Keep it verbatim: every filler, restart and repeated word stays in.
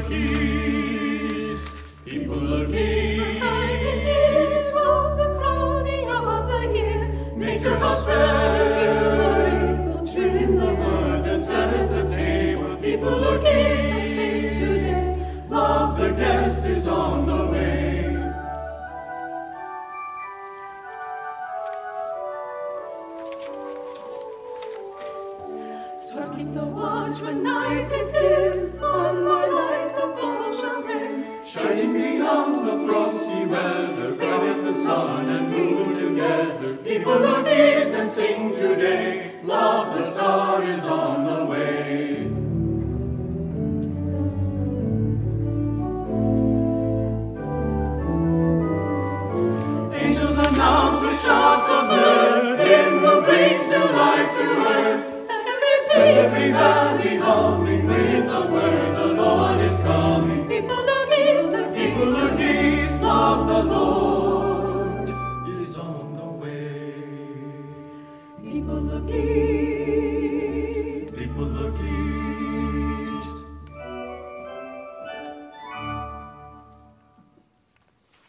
look east. People look east. The time is near of the crowning of the year. Make your house fair as you are able. Trim the hearth and set the table. People look east and sing to Jesus. Love, the guest is on the way. Stars keep the watch when night is dim. On my light the ball shall brim. Shining beyond the frosty weather, bright as the sun and moon together. People look east and sing today. Love, the star is on the way. Angels announce with shouts of mirth, Him who brings new life to earth. Set every Set every valley humming with the word.